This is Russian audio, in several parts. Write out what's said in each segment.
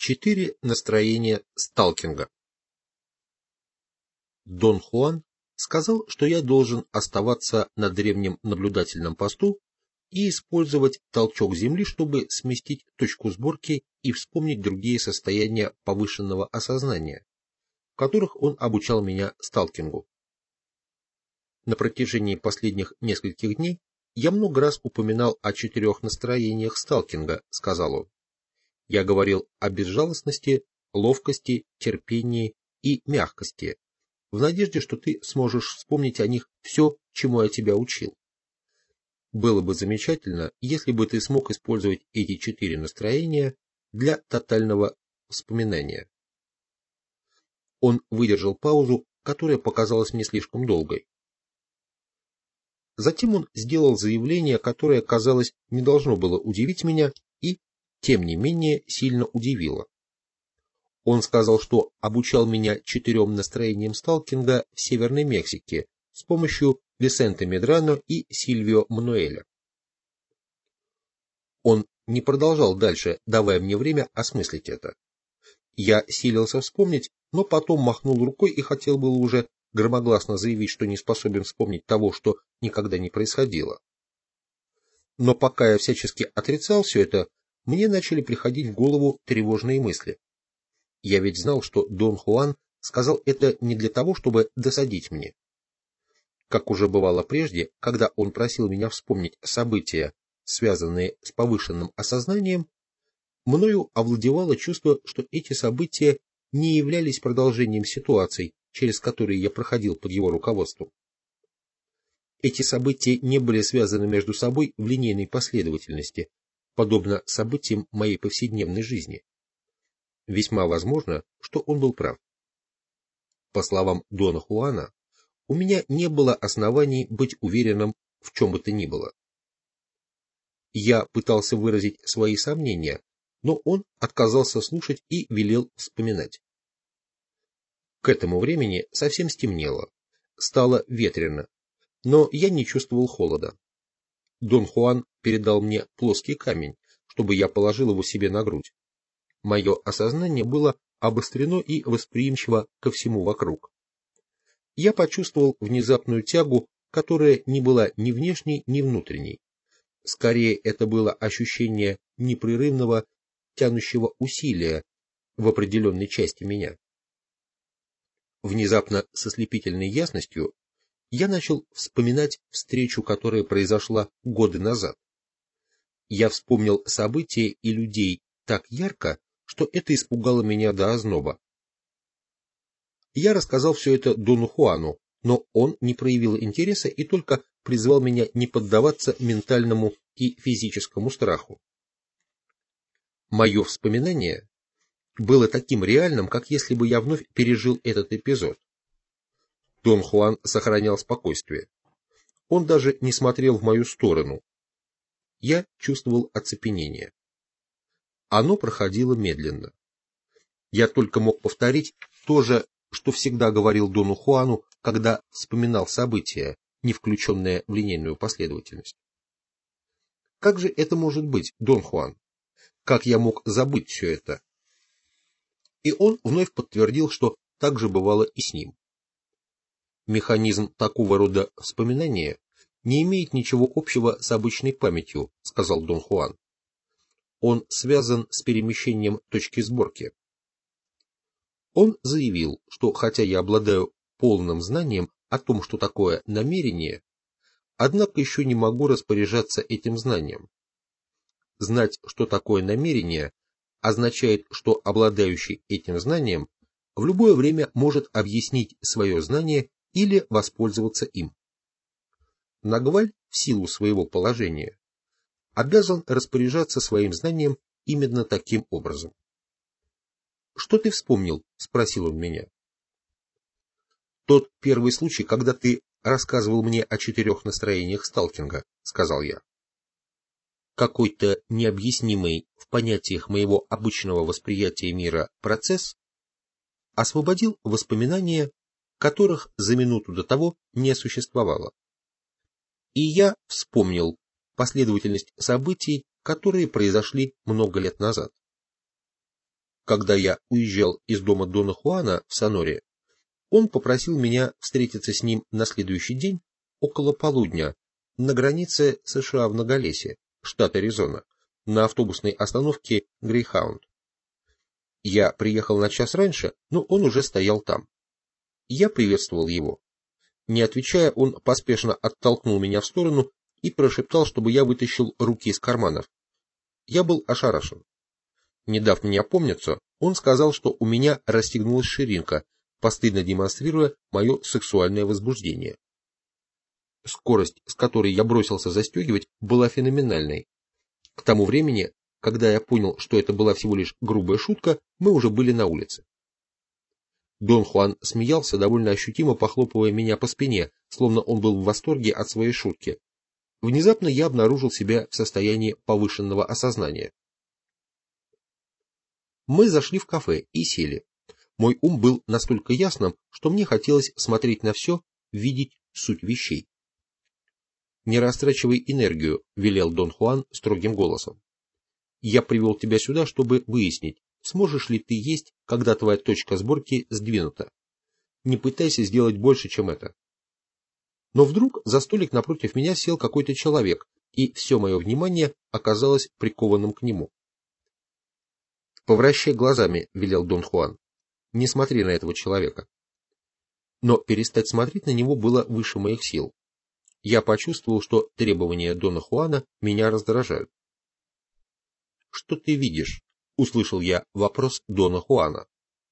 4 настроения сталкинга. Дон Хуан сказал, что я должен оставаться на древнем наблюдательном посту и использовать толчок земли, чтобы сместить точку сборки и вспомнить другие состояния повышенного осознания, в которых он обучал меня сталкингу. На протяжении последних нескольких дней я много раз упоминал о 4 настроениях сталкинга, сказал он. Я говорил о безжалостности, ловкости, терпении и мягкости, в надежде, что ты сможешь вспомнить о них все, чему я тебя учил. Было бы замечательно, если бы ты смог использовать эти 4 настроения для тотального вспоминания. Он выдержал паузу, которая показалась мне слишком долгой. Затем он сделал заявление, которое, казалось, не должно было удивить меня и, тем не менее, сильно удивило. Он сказал, что обучал меня 4 настроениям сталкинга в Северной Мексике с помощью Висенте Медрано и Сильвио Мануэля. Он не продолжал дальше, давая мне время осмыслить это. Я силился вспомнить, но потом махнул рукой и хотел было уже громогласно заявить, что не способен вспомнить того, что никогда не происходило. Но пока я всячески отрицал все это, мне начали приходить в голову тревожные мысли. Я ведь знал, что Дон Хуан сказал это не для того, чтобы досадить мне. Как уже бывало прежде, когда он просил меня вспомнить события, связанные с повышенным осознанием, мною овладевало чувство, что эти события не являлись продолжением ситуаций, через которые я проходил под его руководством. Эти события не были связаны между собой в линейной последовательности, подобно событиям моей повседневной жизни. Весьма возможно, что он был прав. По словам Дона Хуана, у меня не было оснований быть уверенным в чем бы то ни было. Я пытался выразить свои сомнения, но он отказался слушать и велел вспоминать. К этому времени совсем стемнело, стало ветрено, но я не чувствовал холода. Дон Хуан передал мне плоский камень, чтобы я положил его себе на грудь. Мое осознание было обострено и восприимчиво ко всему вокруг. Я почувствовал внезапную тягу, которая не была ни внешней, ни внутренней. Скорее, это было ощущение непрерывного, тянущего усилия в определенной части меня. Внезапно, с ослепительной ясностью, я начал вспоминать встречу, которая произошла годы назад. Я вспомнил события и людей так ярко, что это испугало меня до озноба. Я рассказал все это Дону Хуану, но он не проявил интереса и только призвал меня не поддаваться ментальному и физическому страху. Мое вспоминание было таким реальным, как если бы я вновь пережил этот эпизод. Дон Хуан сохранял спокойствие. Он даже не смотрел в мою сторону. Я чувствовал оцепенение. Оно проходило медленно. Я только мог повторить то же, что всегда говорил Дону Хуану, когда вспоминал события, не включенные в линейную последовательность. Как же это может быть, Дон Хуан? Как я мог забыть все это? И он вновь подтвердил, что так же бывало и с ним. Механизм такого рода вспоминания не имеет ничего общего с обычной памятью, сказал Дон Хуан. Он связан с перемещением точки сборки. Он заявил, что хотя я обладаю полным знанием о том, что такое намерение, однако еще не могу распоряжаться этим знанием. Знать, что такое намерение, означает, что обладающий этим знанием в любое время может объяснить свое знание или воспользоваться им. Нагваль, в силу своего положения, обязан распоряжаться своим знанием именно таким образом. «Что ты вспомнил?» — спросил он меня. «Тот первый случай, когда ты рассказывал мне о 4 настроениях сталкинга», — сказал я. Какой-то необъяснимый в понятиях моего обычного восприятия мира процесс освободил воспоминания, которых за минуту до того не существовало. И я вспомнил последовательность событий, которые произошли много лет назад. когда я уезжал из дома Дона Хуана в Соноре, он попросил меня встретиться с ним на следующий день около полудня на границе США в Ноголесе, штат Аризона, на автобусной остановке Грейхаунд. Я приехал на час раньше, но он уже стоял там. Я приветствовал его. Не отвечая, он поспешно оттолкнул меня в сторону и прошептал, чтобы я вытащил руки из карманов. Я был ошарашен. Не дав мне опомниться, он сказал, что у меня расстегнулась ширинка, постыдно демонстрируя мое сексуальное возбуждение. Скорость, с которой я бросился застегивать, была феноменальной. К тому времени, когда я понял, что это была всего лишь грубая шутка, мы уже были на улице. Дон Хуан смеялся, довольно ощутимо похлопывая меня по спине, словно он был в восторге от своей шутки. Внезапно я обнаружил себя в состоянии повышенного осознания. Мы зашли в кафе и сели. Мой ум был настолько ясным, что мне хотелось смотреть на все, видеть суть вещей. «Не растрачивай энергию», — велел Дон Хуан строгим голосом. «Я привел тебя сюда, чтобы выяснить, сможешь ли ты есть, когда твоя точка сборки сдвинута. Не пытайся сделать больше, чем это». Но вдруг за столик напротив меня сел какой-то человек, и все мое внимание оказалось прикованным к нему. «Повращай глазами», — велел Дон Хуан. «Не смотри на этого человека». Но перестать смотреть на него было выше моих сил. Я почувствовал, что требования Дона Хуана меня раздражают. «Что ты видишь?» — услышал я вопрос Дона Хуана.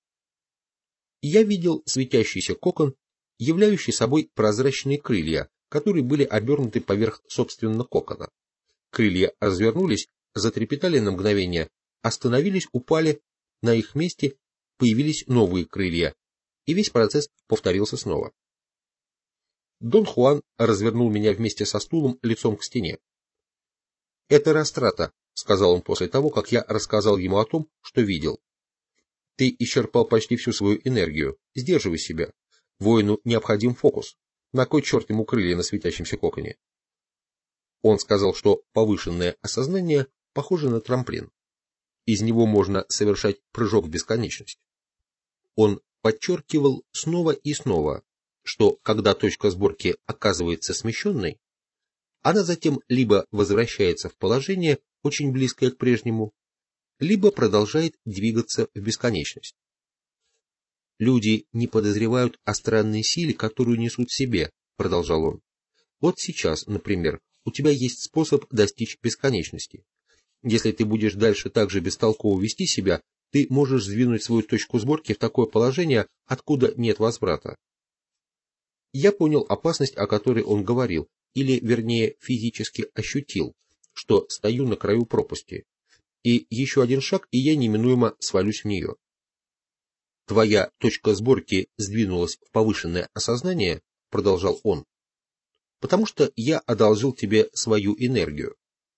Я видел светящийся кокон, являющий собой прозрачные крылья, которые были обернуты поверх собственно кокона. Крылья развернулись, затрепетали на мгновение, остановились, упали, на их месте появились новые крылья, и весь процесс повторился снова. Дон Хуан развернул меня вместе со стулом лицом к стене. «Это растрата», — сказал он после того, как я рассказал ему о том, что видел. «Ты исчерпал почти всю свою энергию. Сдерживай себя. Воину необходим фокус. На кой черт ему крылья на светящемся коконе?» Он сказал, что повышенное осознание похоже на трамплин. Из него можно совершать прыжок в бесконечность. Он подчеркивал снова и снова, что когда точка сборки оказывается смещенной, она затем либо возвращается в положение, очень близкое к прежнему, либо продолжает двигаться в бесконечность. «Люди не подозревают о странной силе, которую несут в себе», — продолжал он. «Вот сейчас, например, у тебя есть способ достичь бесконечности. Если ты будешь дальше так же бестолково вести себя, ты можешь сдвинуть свою точку сборки в такое положение, откуда нет возврата». Я понял опасность, о которой он говорил, или, вернее, физически ощутил, что стою на краю пропасти, и еще один шаг, и я неминуемо свалюсь в нее. «Твоя точка сборки сдвинулась в повышенное осознание», — продолжал он, «потому что я одолжил тебе свою энергию».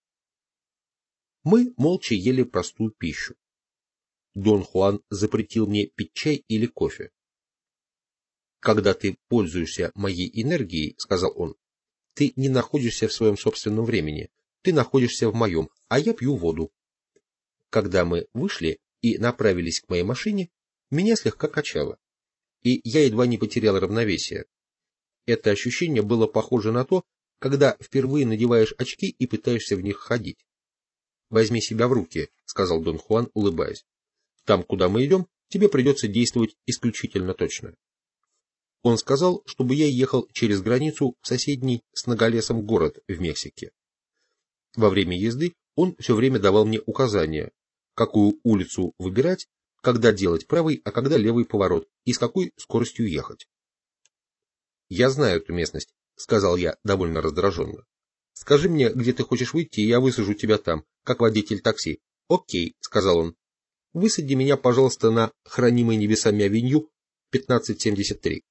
Мы молча ели простую пищу. Дон Хуан запретил мне пить чай или кофе. «Когда ты пользуешься моей энергией, — сказал он, — ты не находишься в своем собственном времени, ты находишься в моем, а я пью воду». Когда мы вышли и направились к моей машине, меня слегка качало, и я едва не потерял равновесие. Это ощущение было похоже на то, когда впервые надеваешь очки и пытаешься в них ходить. «Возьми себя в руки», — сказал Дон Хуан, улыбаясь. «Там, куда мы идем, тебе придется действовать исключительно точно». Он сказал, чтобы я ехал через границу в соседний с Ноголесом город в Мексике. Во время езды он все время давал мне указания, какую улицу выбирать, когда делать правый, а когда левый поворот, и с какой скоростью ехать. «Я знаю эту местность», — сказал я довольно раздраженно. «Скажи мне, где ты хочешь выйти, и я высажу тебя там, как водитель такси». «Окей», — сказал он. «Высади меня, пожалуйста, на хранимой небесами авеню 1573».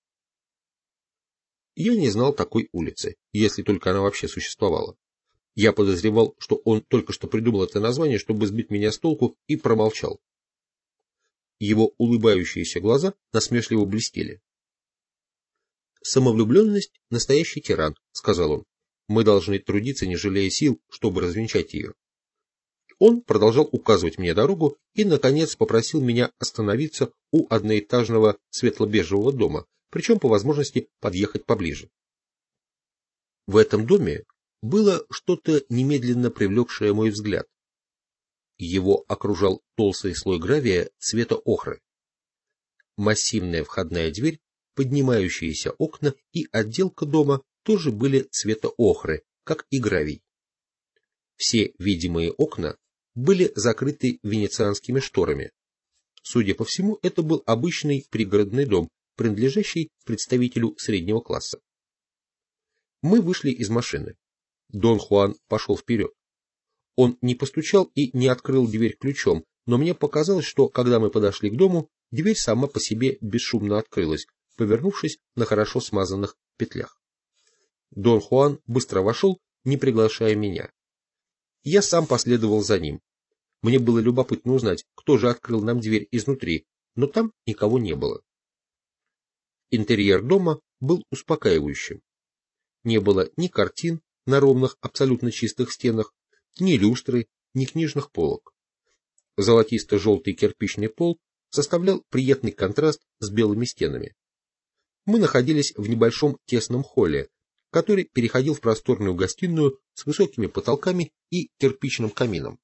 Я не знал такой улицы, если только она вообще существовала. Я подозревал, что он только что придумал это название, чтобы сбить меня с толку, и промолчал. Его улыбающиеся глаза насмешливо блестели. «Самовлюбленность — настоящий тиран», — сказал он. «Мы должны трудиться, не жалея сил, чтобы развенчать ее». Он продолжал указывать мне дорогу и, наконец, попросил меня остановиться у одноэтажного светло-бежевого дома, причем по возможности подъехать поближе. В этом доме было что-то немедленно привлекшее мой взгляд. Его окружал толстый слой гравия цвета охры. Массивная входная дверь, поднимающиеся окна и отделка дома тоже были цвета охры, как и гравий. Все видимые окна были закрыты венецианскими шторами. Судя по всему, это был обычный пригородный дом, принадлежащий представителю среднего класса. Мы вышли из машины. Дон Хуан пошел вперед. Он не постучал и не открыл дверь ключом, но мне показалось, что, когда мы подошли к дому, дверь сама по себе бесшумно открылась, повернувшись на хорошо смазанных петлях. Дон Хуан быстро вошел, не приглашая меня. Я сам последовал за ним. Мне было любопытно узнать, кто же открыл нам дверь изнутри, но там никого не было. Интерьер дома был успокаивающим. Не было ни картин на ровных, абсолютно чистых стенах, ни люстры, ни книжных полок. Золотисто-желтый кирпичный пол составлял приятный контраст с белыми стенами. Мы находились в небольшом тесном холле, который переходил в просторную гостиную с высокими потолками и кирпичным камином.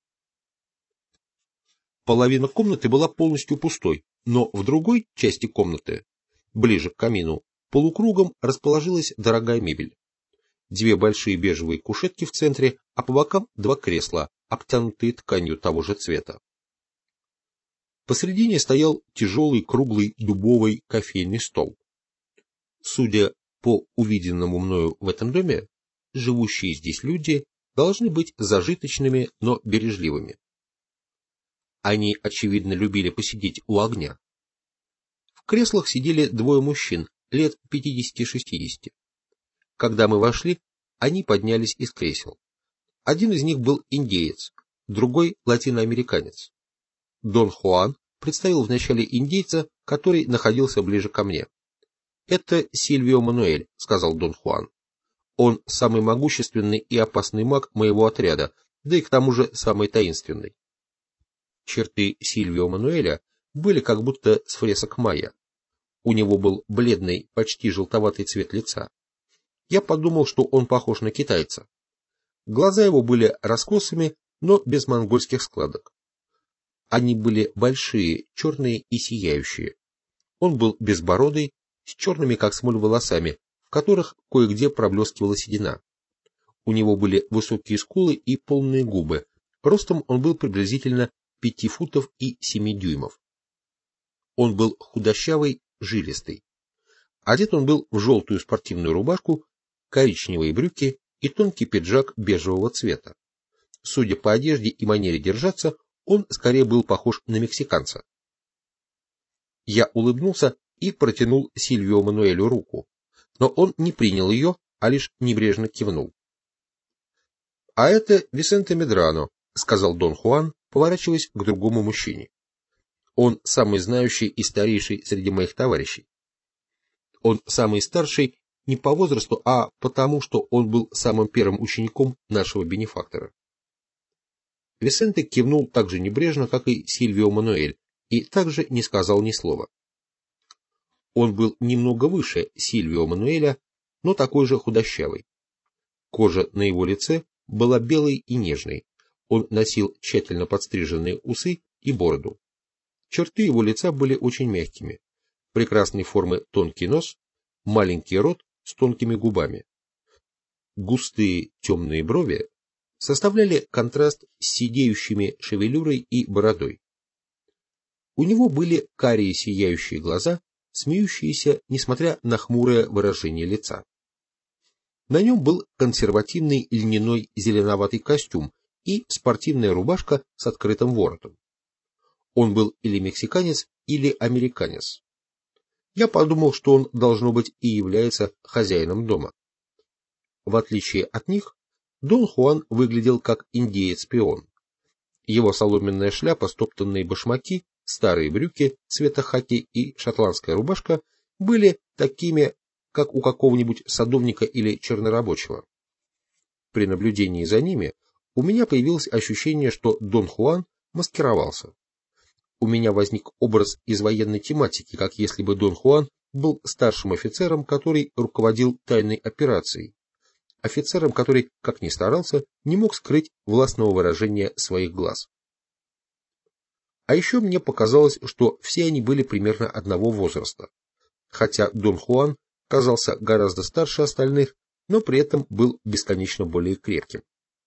Половина комнаты была полностью пустой, но в другой части комнаты, ближе к камину, полукругом расположилась дорогая мебель. Две большие бежевые кушетки в центре, а по бокам два кресла, обтянутые тканью того же цвета. Посредине стоял тяжелый круглый дубовый кофейный стол. Судя по увиденному мною в этом доме, живущие здесь люди должны быть зажиточными, но бережливыми. Они, очевидно, любили посидеть у огня. В креслах сидели двое мужчин, лет 50-60. Когда мы вошли, они поднялись из кресел. Один из них был индеец, другой — латиноамериканец. Дон Хуан представил вначале индейца, который находился ближе ко мне. «Это Сильвио Мануэль», — сказал Дон Хуан. «Он самый могущественный и опасный маг моего отряда, да и к тому же самый таинственный». Черты Сильвио Мануэля были как будто с фресок майя. У него был бледный, почти желтоватый цвет лица. Я подумал, что он похож на китайца. Глаза его были раскосыми, но без монгольских складок. Они были большие, черные и сияющие. Он был безбородый, с черными как смоль волосами, в которых кое-где проблескивала седина. У него были высокие скулы и полные губы. Ростом он был приблизительно 5 футов и 7 дюймов. Он был худощавый, жилистый. Одет он был в желтую спортивную рубашку, коричневые брюки и тонкий пиджак бежевого цвета. Судя по одежде и манере держаться, он скорее был похож на мексиканца. Я улыбнулся и протянул Сильвио Мануэлю руку, но он не принял ее, а лишь небрежно кивнул. — А это Висенте Медрано, — сказал Дон Хуан, поворачиваясь к другому мужчине. Он самый знающий и старейший среди моих товарищей. Он самый старший не по возрасту, а потому, что он был самым первым учеником нашего бенефактора. Висенте кивнул так же небрежно, как и Сильвио Мануэль, и также не сказал ни слова. Он был немного выше Сильвио Мануэля, но такой же худощавый. Кожа на его лице была белой и нежной. Он носил тщательно подстриженные усы и бороду. Черты его лица были очень мягкими. Прекрасной формы тонкий нос, маленький рот с тонкими губами. Густые темные брови составляли контраст с сидеющими шевелюрой и бородой. У него были карие сияющие глаза, смеющиеся, несмотря на хмурое выражение лица. На нем был консервативный льняной зеленоватый костюм и спортивная рубашка с открытым воротом. Он был или мексиканец, или американец. Я подумал, что он, должно быть, и является хозяином дома. В отличие от них, Дон Хуан выглядел как индеец-пион. Его соломенная шляпа, стоптанные башмаки, старые брюки цвета хаки и шотландская рубашка были такими, как у какого-нибудь садовника или чернорабочего. При наблюдении за ними у меня появилось ощущение, что Дон Хуан маскировался. У меня возник образ из военной тематики, как если бы Дон Хуан был старшим офицером, который руководил тайной операцией, офицером, который, как ни старался, не мог скрыть властного выражения своих глаз. А еще мне показалось, что все они были примерно одного возраста, хотя Дон Хуан казался гораздо старше остальных, но при этом был бесконечно более крепким.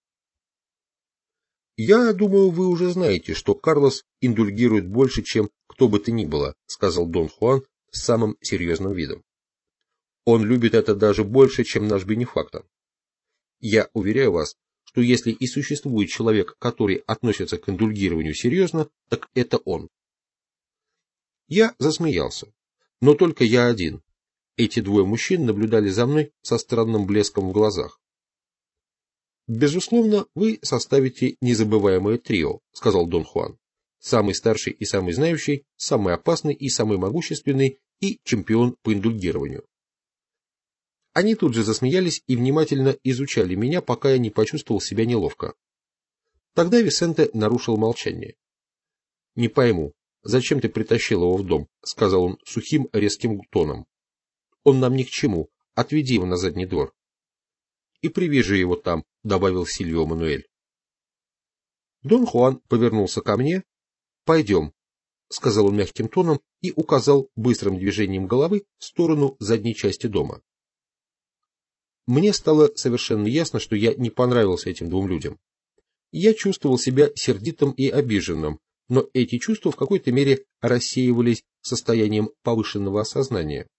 «Я думаю, вы уже знаете, что Карлос индульгирует больше, чем кто бы то ни было», сказал Дон Хуан с самым серьезным видом. «Он любит это даже больше, чем наш бенефактор. Я уверяю вас, что если и существует человек, который относится к индульгированию серьезно, так это он». Я засмеялся, но только я один. Эти двое мужчин наблюдали за мной со странным блеском в глазах. «Безусловно, вы составите незабываемое трио», — сказал Дон Хуан. «Самый старший и самый знающий, самый опасный и самый могущественный и чемпион по индульгированию». Они тут же засмеялись и внимательно изучали меня, пока я не почувствовал себя неловко. Тогда Висенте нарушил молчание. «Не пойму, зачем ты притащил его в дом?» — сказал он сухим, резким тоном. «Он нам ни к чему. Отведи его на задний двор». «И привяжи его там», — добавил Сильвио Мануэль. Дон Хуан повернулся ко мне. «Пойдем», — сказал он мягким тоном и указал быстрым движением головы в сторону задней части дома. Мне стало совершенно ясно, что я не понравился этим двум людям. Я чувствовал себя сердитым и обиженным, но эти чувства в какой-то мере рассеивались состоянием повышенного осознания.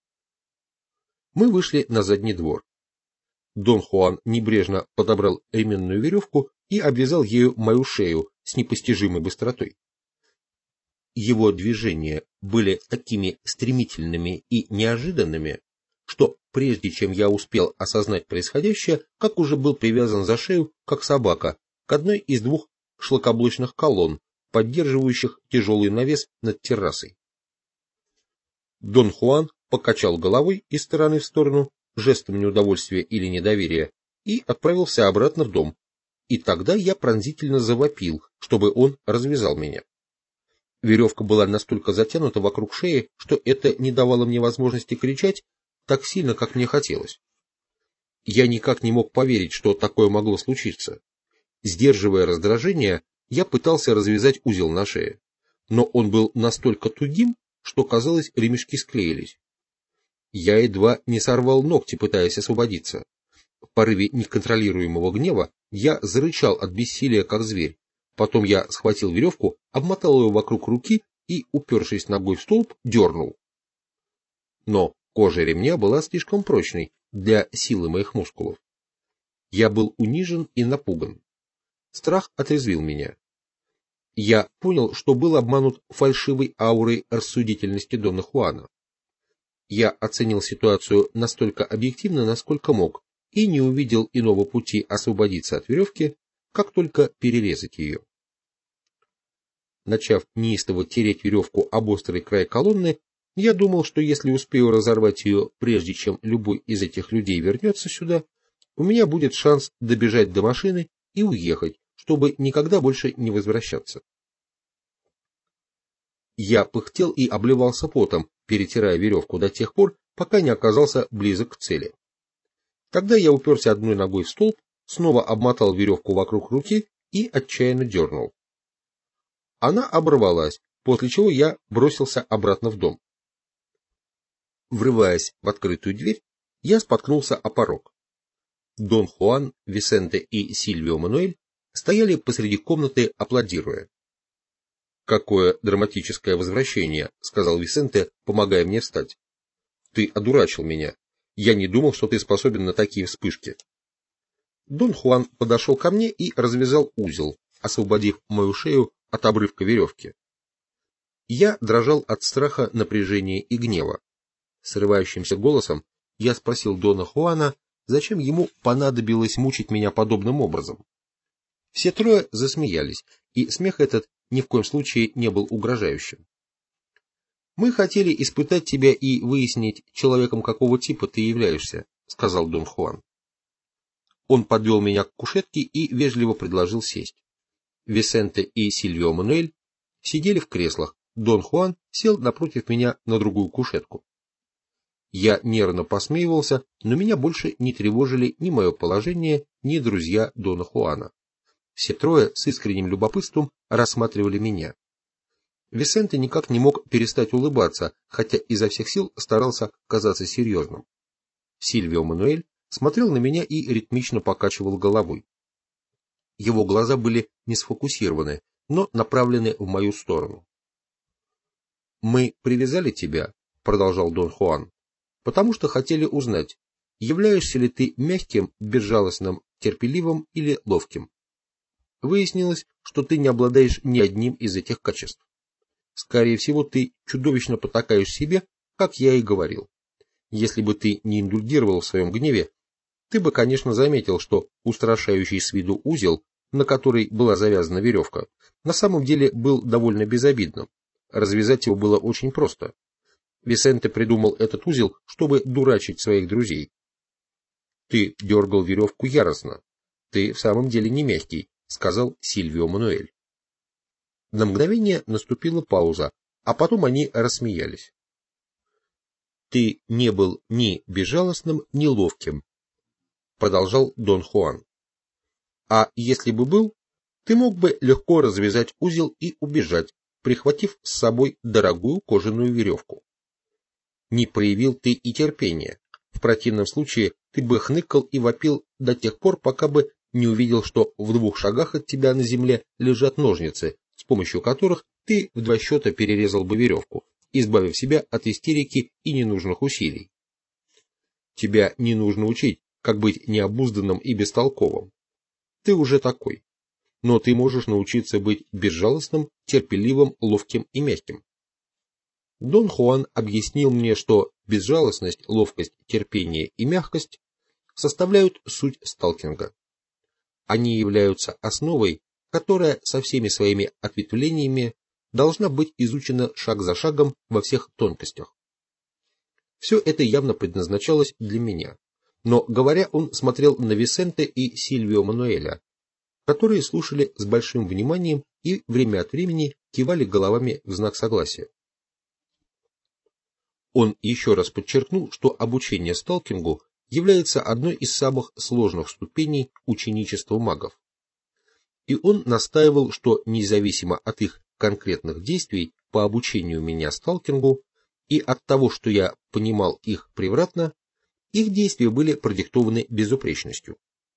Мы вышли на задний двор. Дон Хуан небрежно подобрал ременную веревку и обвязал ею мою шею с непостижимой быстротой. Его движения были такими стремительными и неожиданными, что прежде чем я успел осознать происходящее, как уже был привязан за шею, как собака, к одной из двух шлакоблочных колонн, поддерживающих тяжелый навес над террасой. Дон Хуан покачал головой из стороны в сторону, жестом неудовольствия или недоверия, и отправился обратно в дом. И тогда я пронзительно завопил, чтобы он развязал меня. Веревка была настолько затянута вокруг шеи, что это не давало мне возможности кричать так сильно, как мне хотелось. Я никак не мог поверить, что такое могло случиться. Сдерживая раздражение, я пытался развязать узел на шее, но он был настолько тугим, что, казалось, ремешки склеились. Я едва не сорвал ногти, пытаясь освободиться. В порыве неконтролируемого гнева я зарычал от бессилия, как зверь. Потом я схватил веревку, обмотал ее вокруг руки и, упершись ногой в столб, дернул. Но кожа ремня была слишком прочной для силы моих мускулов. Я был унижен и напуган. Страх отрезвил меня. Я понял, что был обманут фальшивой аурой рассудительности Дона Хуана. Я оценил ситуацию настолько объективно, насколько мог, и не увидел иного пути освободиться от веревки, как только перерезать ее. Начав неистово тереть веревку об острый край колонны, я думал, что если успею разорвать ее, прежде чем любой из этих людей вернется сюда, у меня будет шанс добежать до машины и уехать, чтобы никогда больше не возвращаться. Я пыхтел и обливался потом, перетирая веревку до тех пор, пока не оказался близок к цели. Тогда я уперся одной ногой в столб, снова обмотал веревку вокруг руки и отчаянно дернул. Она оборвалась, после чего я бросился обратно в дом. Врываясь в открытую дверь, я споткнулся о порог. Дон Хуан, Висенте и Сильвио Мануэль стояли посреди комнаты, аплодируя. «Какое драматическое возвращение», — сказал Висенте, помогая мне встать. «Ты одурачил меня. Я не думал, что ты способен на такие вспышки». Дон Хуан подошел ко мне и развязал узел, освободив мою шею от обрывка веревки. Я дрожал от страха, напряжения и гнева. Срывающимся голосом я спросил Дона Хуана, зачем ему понадобилось мучить меня подобным образом. Все трое засмеялись, и смех этот ни в коем случае не был угрожающим. «Мы хотели испытать тебя и выяснить, человеком какого типа ты являешься», — сказал Дон Хуан. Он подвел меня к кушетке и вежливо предложил сесть. Висенте и Сильвио Мануэль сидели в креслах, Дон Хуан сел напротив меня на другую кушетку. Я нервно посмеивался, но меня больше не тревожили ни мое положение, ни друзья Дона Хуана. Все трое с искренним любопытством рассматривали меня. Висенте никак не мог перестать улыбаться, хотя изо всех сил старался казаться серьезным. Сильвио Мануэль смотрел на меня и ритмично покачивал головой. Его глаза были не сфокусированы, но направлены в мою сторону. «Мы привязали тебя», — продолжал Дон Хуан, — «потому что хотели узнать, являешься ли ты мягким, безжалостным, терпеливым или ловким. Выяснилось, что ты не обладаешь ни одним из этих качеств. Скорее всего, ты чудовищно потакаешь себе, как я и говорил. Если бы ты не индульгировал в своем гневе, ты бы, конечно, заметил, что устрашающий с виду узел, на который была завязана веревка, на самом деле был довольно безобидным. Развязать его было очень просто. Висенте придумал этот узел, чтобы дурачить своих друзей. Ты дергал веревку яростно. Ты в самом деле не мягкий, сказал Сильвио Мануэль. На мгновение наступила пауза, а потом они рассмеялись. Ты не был ни безжалостным, ни ловким, продолжал Дон Хуан. А если бы был, ты мог бы легко развязать узел и убежать, прихватив с собой дорогую кожаную веревку. Не проявил ты и терпения. В противном случае ты бы хныкал и вопил до тех пор, пока бы не увидел, что в 2 шагах от тебя на земле лежат ножницы, с помощью которых ты в 2 счета перерезал бы веревку, избавив себя от истерики и ненужных усилий. Тебя не нужно учить, как быть необузданным и бестолковым. Ты уже такой. Но ты можешь научиться быть безжалостным, терпеливым, ловким и мягким. Дон Хуан объяснил мне, что безжалостность, ловкость, терпение и мягкость составляют суть сталкинга. Они являются основой, которая со всеми своими ответвлениями должна быть изучена шаг за шагом во всех тонкостях. Все это явно предназначалось для меня, но, говоря, он смотрел на Висенте и Сильвио Мануэля, которые слушали с большим вниманием и время от времени кивали головами в знак согласия. Он еще раз подчеркнул, что обучение сталкингу является одной из самых сложных ступеней ученичества магов. И он настаивал, что независимо от их конкретных действий по обучению меня сталкингу и от того, что я понимал их превратно, их действия были продиктованы безупречностью.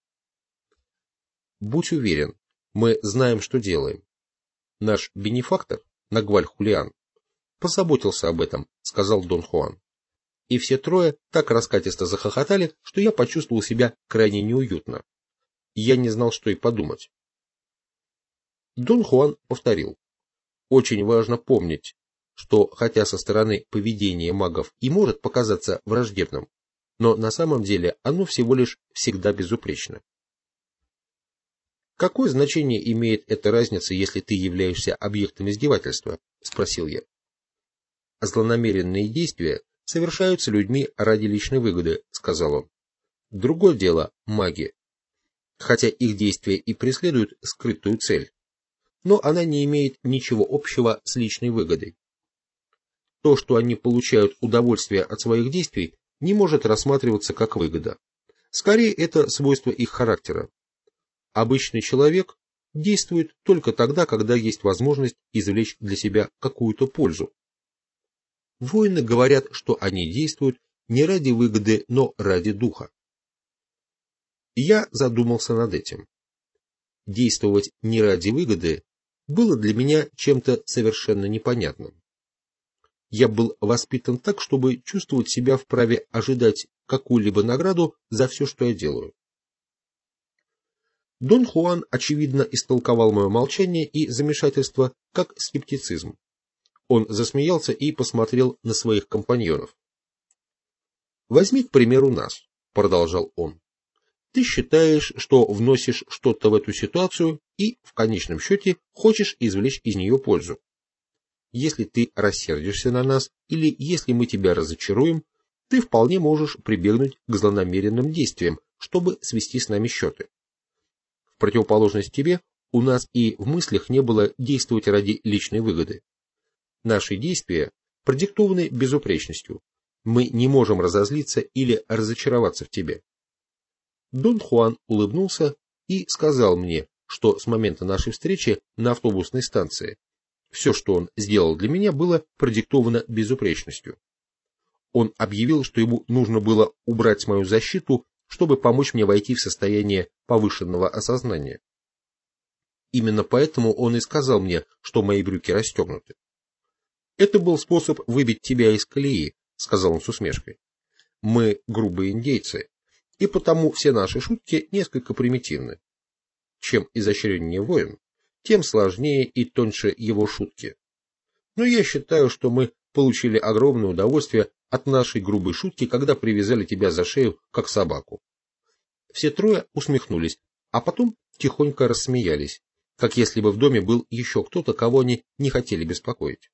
Будь уверен, мы знаем, что делаем. Наш бенефактор, Нагваль Хулиан, позаботился об этом, сказал Дон Хуан. И все трое так раскатисто захохотали, что я почувствовал себя крайне неуютно. Я не знал, что и подумать. Дон Хуан повторил. Очень важно помнить, что хотя со стороны поведение магов и может показаться враждебным, но на самом деле оно всего лишь всегда безупречно. «Какое значение имеет эта разница, если ты являешься объектом издевательства?» – спросил я. «Злонамеренные действия совершаются людьми ради личной выгоды», – сказал он. «Другое дело – маги. Хотя их действия и преследуют скрытую цель, но она не имеет ничего общего с личной выгодой. То, что они получают удовольствие от своих действий, не может рассматриваться как выгода. Скорее, это свойство их характера. Обычный человек действует только тогда, когда есть возможность извлечь для себя какую-то пользу. Воины говорят, что они действуют не ради выгоды, но ради духа. Я задумался над этим. Действовать не ради выгоды было для меня чем-то совершенно непонятным. Я был воспитан так, чтобы чувствовать себя вправе ожидать какую-либо награду за все, что я делаю. Дон Хуан, очевидно, истолковал мое молчание и замешательство как скептицизм. Он засмеялся и посмотрел на своих компаньонов. «Возьми, к примеру, нас», — продолжал он. «Ты считаешь, что вносишь что-то в эту ситуацию и, в конечном счете, хочешь извлечь из нее пользу. Если ты рассердишься на нас или если мы тебя разочаруем, ты вполне можешь прибегнуть к злонамеренным действиям, чтобы свести с нами счеты. В противоположность тебе, у нас и в мыслях не было действовать ради личной выгоды. Наши действия продиктованы безупречностью. Мы не можем разозлиться или разочароваться в тебе. Дон Хуан улыбнулся и сказал мне, что с момента нашей встречи на автобусной станции все, что он сделал для меня, было продиктовано безупречностью. Он объявил, что ему нужно было убрать мою защиту, чтобы помочь мне войти в состояние повышенного осознания. Именно поэтому он и сказал мне, что мои брюки расстегнуты. «Это был способ выбить тебя из колеи», — сказал он с усмешкой. «Мы грубые индейцы, и потому все наши шутки несколько примитивны. Чем изощреннее воин, тем сложнее и тоньше его шутки. Но я считаю, что мы получили огромное удовольствие от нашей грубой шутки, когда привязали тебя за шею, как собаку». Все трое усмехнулись, а потом тихонько рассмеялись, как если бы в доме был еще кто-то, кого они не хотели беспокоить.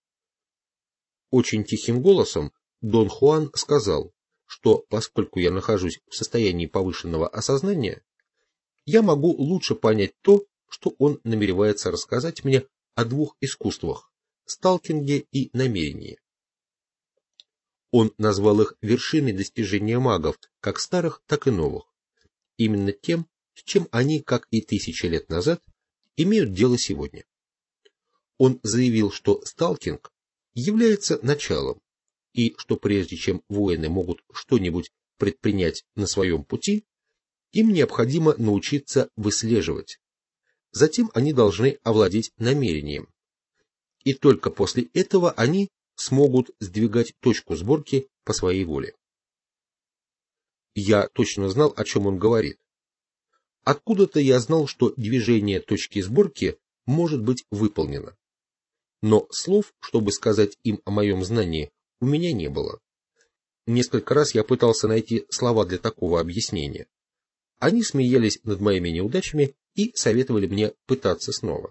Очень тихим голосом Дон Хуан сказал, что поскольку я нахожусь в состоянии повышенного осознания, я могу лучше понять то, что он намеревается рассказать мне о двух искусствах – сталкинге и намерении. Он назвал их вершиной достижения магов, как старых, так и новых, именно тем, с чем они, как и 1000 лет назад, имеют дело сегодня. Он заявил, что сталкинг является началом, и что прежде чем воины могут что-нибудь предпринять на своем пути, им необходимо научиться выслеживать. Затем они должны овладеть намерением. И только после этого они смогут сдвигать точку сборки по своей воле. Я точно знал, о чем он говорит. Откуда-то я знал, что движение точки сборки может быть выполнено. Но слов, чтобы сказать им о моем знании, у меня не было. Несколько раз я пытался найти слова для такого объяснения. Они смеялись над моими неудачами и советовали мне пытаться снова.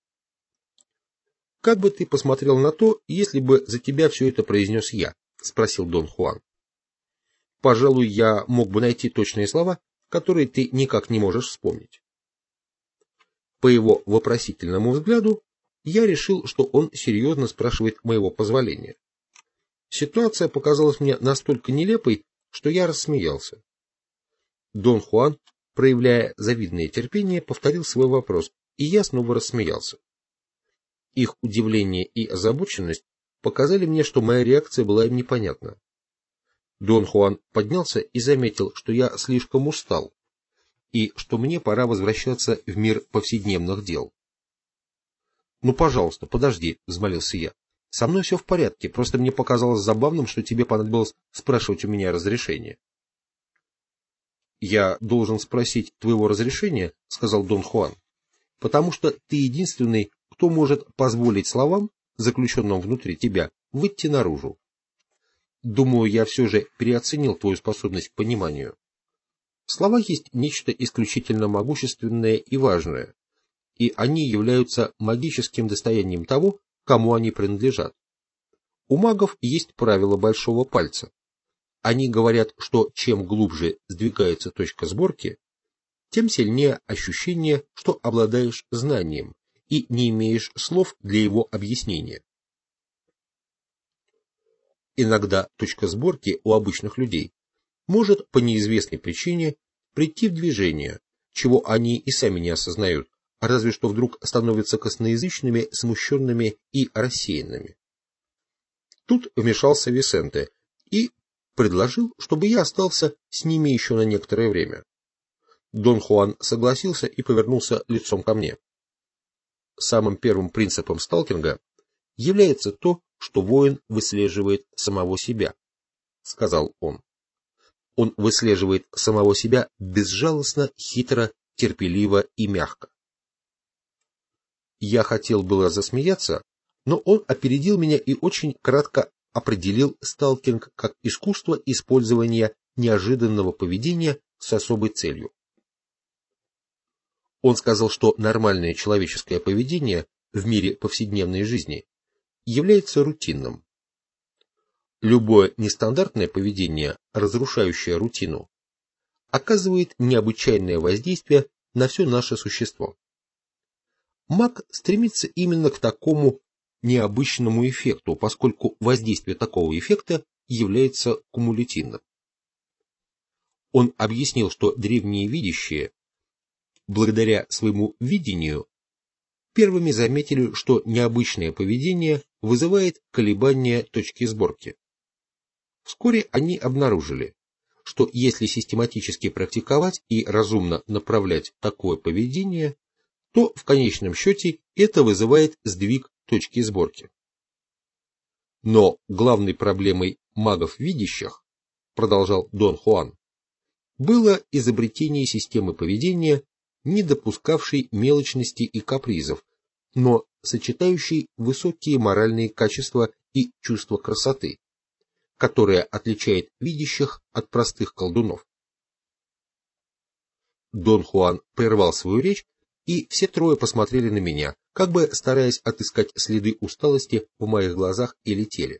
«Как бы ты посмотрел на то, если бы за тебя все это произнес я?» — спросил Дон Хуан. «Пожалуй, я мог бы найти точные слова, которые ты никак не можешь вспомнить». По его вопросительному взгляду я решил, что он серьезно спрашивает моего позволения. Ситуация показалась мне настолько нелепой, что я рассмеялся. Дон Хуан, проявляя завидное терпение, повторил свой вопрос, и я снова рассмеялся. Их удивление и озабоченность показали мне, что моя реакция была им непонятна. Дон Хуан поднялся и заметил, что я слишком устал, и что мне пора возвращаться в мир повседневных дел. «Ну, пожалуйста, подожди», — взмолился я. «Со мной все в порядке, просто мне показалось забавным, что тебе понадобилось спрашивать у меня разрешение». «Я должен спросить твоего разрешения», — сказал Дон Хуан, «потому что ты единственный, кто может позволить словам, заключенным внутри тебя, выйти наружу. Думаю, я все же переоценил твою способность к пониманию. Слова есть нечто исключительно могущественное и важное, и они являются магическим достоянием того, кому они принадлежат. У магов есть правило большого пальца. Они говорят, что чем глубже сдвигается точка сборки, тем сильнее ощущение, что обладаешь знанием и не имеешь слов для его объяснения. Иногда точка сборки у обычных людей может по неизвестной причине прийти в движение, чего они и сами не осознают, разве что вдруг становятся косноязычными, смущенными и рассеянными. Тут вмешался Висенте и предложил, чтобы я остался с ними еще на некоторое время. Дон Хуан согласился и повернулся лицом ко мне. Самым первым принципом сталкинга является то, что воин выслеживает самого себя, сказал он. Он выслеживает самого себя безжалостно, хитро, терпеливо и мягко. Я хотел было засмеяться, но он опередил меня и очень кратко определил сталкинг как искусство использования неожиданного поведения с особой целью. Он сказал, что нормальное человеческое поведение в мире повседневной жизни является рутинным. Любое нестандартное поведение, разрушающее рутину, оказывает необычайное воздействие на все наше существо. Маг стремится именно к такому необычному эффекту, поскольку воздействие такого эффекта является кумулятивным. Он объяснил, что древние видящие, благодаря своему видению, первыми заметили, что необычное поведение вызывает колебания точки сборки. Вскоре они обнаружили, что если систематически практиковать и разумно направлять такое поведение, то в конечном счете это вызывает сдвиг точки сборки. Но главной проблемой магов-видящих, продолжал Дон Хуан, было изобретение системы поведения, не допускавшей мелочности и капризов, но сочетающей высокие моральные качества и чувство красоты, которое отличает видящих от простых колдунов. Дон Хуан прервал свою речь, и все трое посмотрели на меня, как бы стараясь отыскать следы усталости в моих глазах или теле.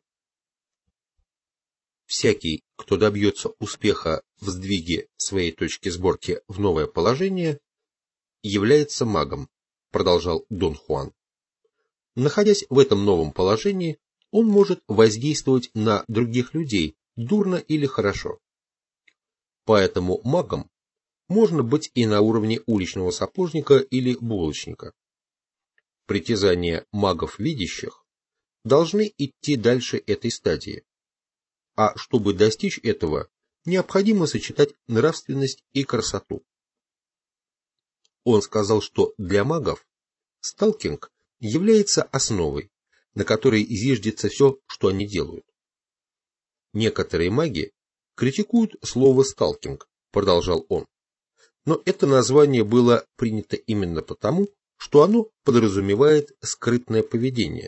Всякий, кто добьется успеха в сдвиге своей точки сборки в новое положение, является магом, продолжал Дон Хуан. Находясь в этом новом положении, он может воздействовать на других людей, дурно или хорошо. Поэтому магом можно быть и на уровне уличного сапожника или булочника. Притязания магов-видящих должны идти дальше этой стадии. А чтобы достичь этого, необходимо сочетать нравственность и красоту. Он сказал, что для магов сталкинг является основой, на которой зиждется все, что они делают. Некоторые маги критикуют слово «сталкинг», продолжал он. Но это название было принято именно потому, что оно подразумевает скрытное поведение.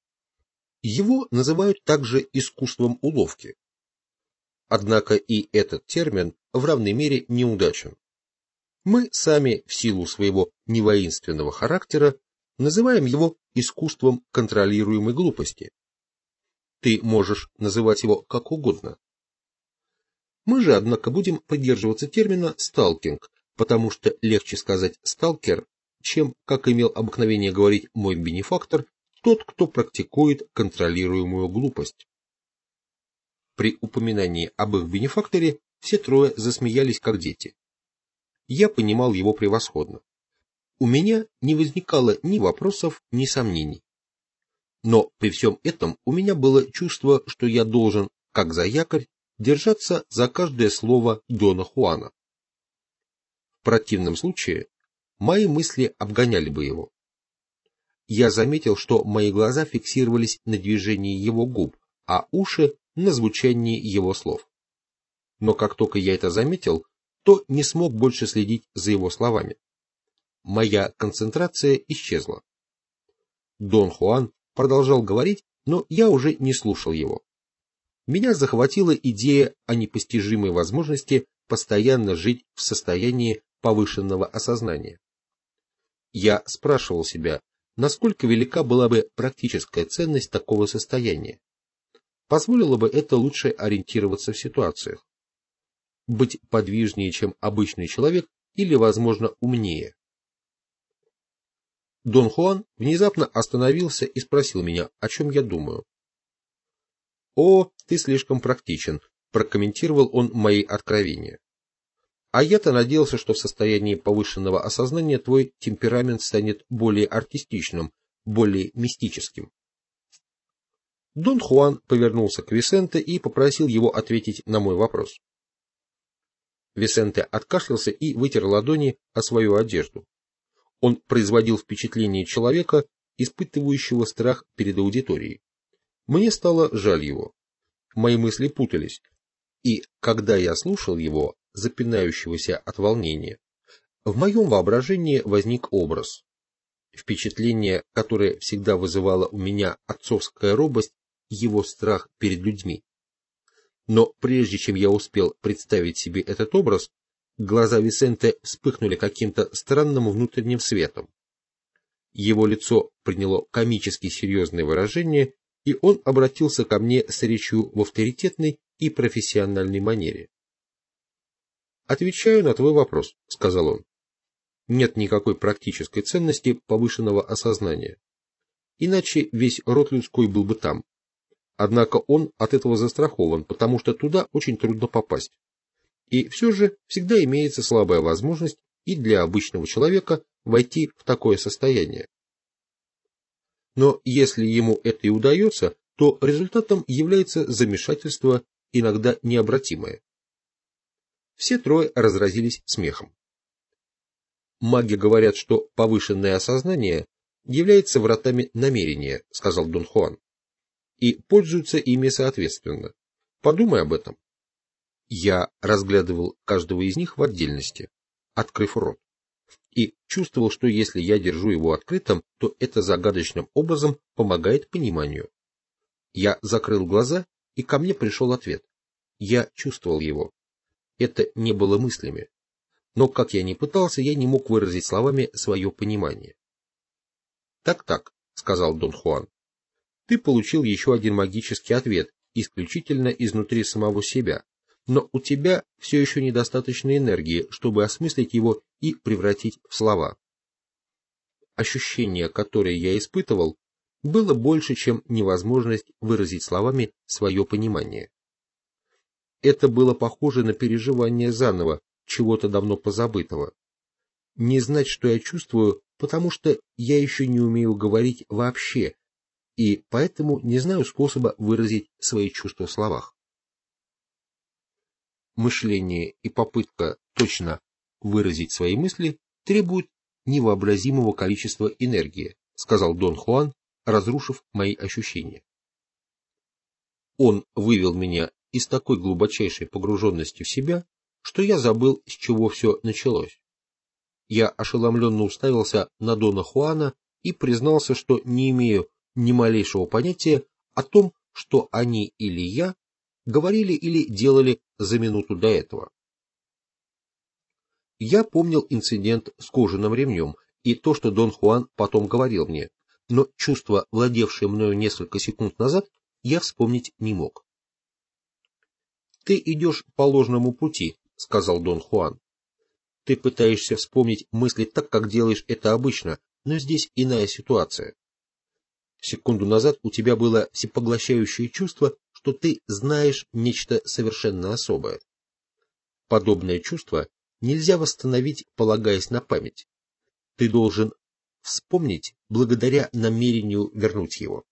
Его называют также искусством уловки. Однако и этот термин в равной мере неудачен. Мы сами, в силу своего невоинственного характера, называем его искусством контролируемой глупости. Ты можешь называть его как угодно. Мы же, однако, будем придерживаться термина «сталкинг», потому что легче сказать «сталкер», чем, как имел обыкновение говорить мой бенефактор, тот, кто практикует контролируемую глупость. При упоминании об их бенефакторе все трое засмеялись, как дети. Я понимал его превосходно. У меня не возникало ни вопросов, ни сомнений. Но при всем этом у меня было чувство, что я должен, как за якорь, держаться за каждое слово Дона Хуана. В противном случае мои мысли обгоняли бы его. Я заметил, что мои глаза фиксировались на движении его губ, а уши на звучании его слов. Но как только я это заметил, то не смог больше следить за его словами. Моя концентрация исчезла. Дон Хуан продолжал говорить, но я уже не слушал его. Меня захватила идея о непостижимой возможности постоянно жить в состоянии повышенного осознания. Я спрашивал себя, насколько велика была бы практическая ценность такого состояния. Позволило бы это лучше ориентироваться в ситуациях. Быть подвижнее, чем обычный человек, или, возможно, умнее. Дон Хуан внезапно остановился и спросил меня, о чем я думаю. «О, ты слишком практичен», — прокомментировал он мои откровения. «А я-то надеялся, что в состоянии повышенного осознания твой темперамент станет более артистичным, более мистическим». Дон Хуан повернулся к Висенте и попросил его ответить на мой вопрос. Висенте откашлялся и вытер ладони о свою одежду. Он производил впечатление человека, испытывающего страх перед аудиторией. Мне стало жаль его. Мои мысли путались, и, когда я слушал его, запинающегося от волнения, в моем воображении возник образ. Впечатление, которое всегда вызывало у меня отцовская робость, его страх перед людьми. Но прежде чем я успел представить себе этот образ, глаза Висенте вспыхнули каким-то странным внутренним светом. Его лицо приняло комически серьезное выражение, и он обратился ко мне с речью в авторитетной и профессиональной манере. «Отвечаю на твой вопрос», — сказал он. «Нет никакой практической ценности повышенного осознания. Иначе весь род людской был бы там. Однако он от этого застрахован, потому что туда очень трудно попасть. И все же всегда имеется слабая возможность и для обычного человека войти в такое состояние. Но если ему это и удается, то результатом является замешательство, иногда необратимое». Все трое разразились смехом. «Маги говорят, что повышенное осознание является вратами намерения», — сказал Дон Хуан, «и пользуются ими соответственно. Подумай об этом». Я разглядывал каждого из них в отдельности, открыв рот, и чувствовал, что если я держу его открытым, то это загадочным образом помогает пониманию. Я закрыл глаза, и ко мне пришел ответ. Я чувствовал его. Это не было мыслями. Но как я ни пытался, я не мог выразить словами свое понимание. «Так», — сказал Дон Хуан, — «ты получил еще один магический ответ, исключительно изнутри самого себя, но у тебя все еще недостаточно энергии, чтобы осмыслить его и превратить в слова». Ощущение, которое я испытывал, было больше, чем невозможность выразить словами свое понимание. Это было похоже на переживание заново чего-то давно позабытого. Не знать, что я чувствую, потому что я еще не умею говорить вообще, и поэтому не знаю способа выразить свои чувства в словах. Мышление и попытка точно выразить свои мысли требуют невообразимого количества энергии, сказал Дон Хуан, разрушив мои ощущения. Он вывел меня из такой глубочайшей погруженности в себя, что я забыл, с чего все началось. Я ошеломленно уставился на Дона Хуана и признался, что не имею ни малейшего понятия о том, что они или я говорили или делали за минуту до этого. Я помнил инцидент с кожаным ремнем и то, что Дон Хуан потом говорил мне, но чувство, владевшее мною несколько секунд назад, я вспомнить не мог. «Ты идешь по ложному пути», — сказал Дон Хуан. «Ты пытаешься вспомнить мысли так, как делаешь это обычно, но здесь иная ситуация. Секунду назад у тебя было всепоглощающее чувство, что ты знаешь нечто совершенно особое. Подобное чувство нельзя восстановить, полагаясь на память. Ты должен вспомнить благодаря намерению вернуть его».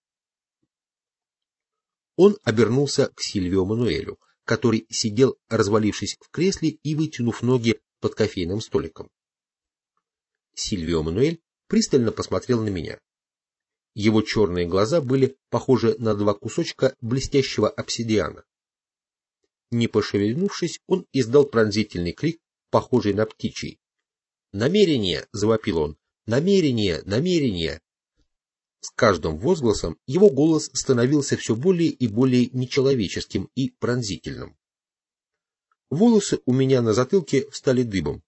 Он обернулся к Сильвио Мануэлю, который сидел, развалившись в кресле и вытянув ноги под кофейным столиком. Сильвио Мануэль пристально посмотрел на меня. Его черные глаза были похожи на два кусочка блестящего обсидиана. Не пошевельнувшись, он издал пронзительный крик, похожий на птичий. «Намерение!» — завопил он. «Намерение! Намерение!» С каждым возгласом его голос становился все более и более нечеловеческим и пронзительным. Волосы у меня на затылке встали дыбом.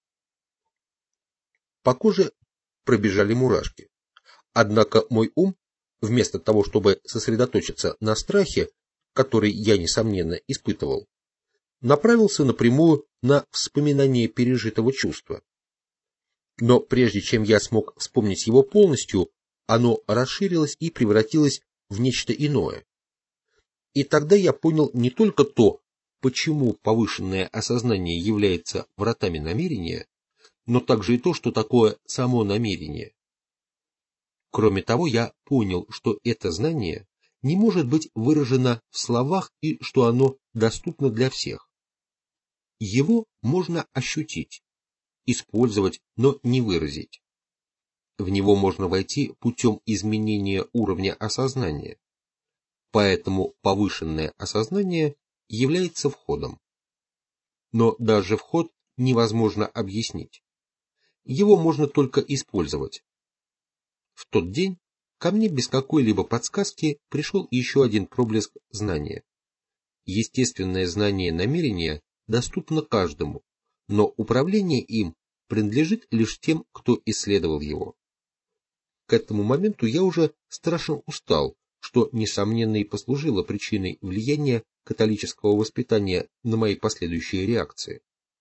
По коже пробежали мурашки. Однако мой ум, вместо того, чтобы сосредоточиться на страхе, который я, несомненно, испытывал, направился напрямую на вспоминание пережитого чувства. Но прежде чем я смог вспомнить его полностью, оно расширилось и превратилось в нечто иное. И тогда я понял не только то, почему повышенное осознание является вратами намерения, но также и то, что такое само намерение. Кроме того, я понял, что это знание не может быть выражено в словах и что оно доступно для всех. Его можно ощутить, использовать, но не выразить. В него можно войти путем изменения уровня осознания. Поэтому повышенное осознание является входом. Но даже вход невозможно объяснить. Его можно только использовать. В тот день ко мне без какой-либо подсказки пришел еще один проблеск знания. Естественное знание намерения доступно каждому, но управление им принадлежит лишь тем, кто исследовал его. К этому моменту я уже страшно устал, что, несомненно, и послужило причиной влияния католического воспитания на мои последующие реакции.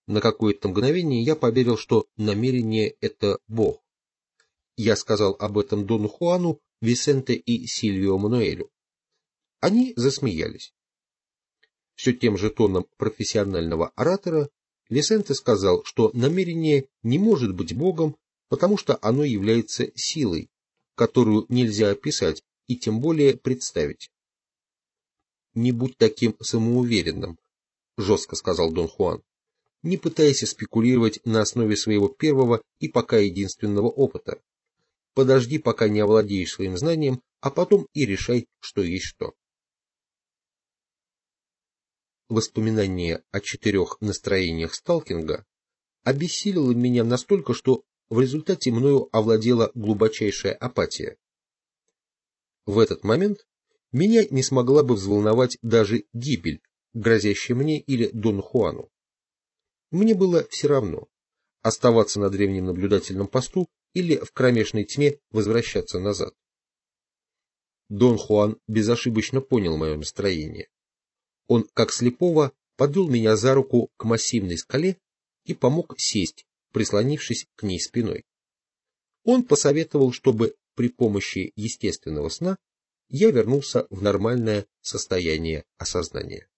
На какое-то мгновение я поверил, что намерение — это Бог. Я сказал об этом Дону Хуану, Висенте и Сильвио Мануэлю. Они засмеялись. Все тем же тоном профессионального оратора Висенте сказал, что намерение не может быть Богом, потому что оно является силой, которую нельзя описать и тем более представить. «Не будь таким самоуверенным», — жестко сказал Дон Хуан. «Не пытайся спекулировать на основе своего первого и пока единственного опыта. Подожди, пока не овладеешь своим знанием, а потом и решай, что есть что». Воспоминание о 4 настроениях сталкинга обессилило меня настолько, что в результате мною овладела глубочайшая апатия. В этот момент меня не смогла бы взволновать даже гибель, грозящая мне или Дону Хуану. Мне было все равно, оставаться на древнем наблюдательном посту или в кромешной тьме возвращаться назад. Дон Хуан безошибочно понял мое настроение. Он, как слепого, подвел меня за руку к массивной скале и помог сесть, прислонившись к ней спиной. Он посоветовал, чтобы при помощи естественного сна я вернулся в нормальное состояние осознания.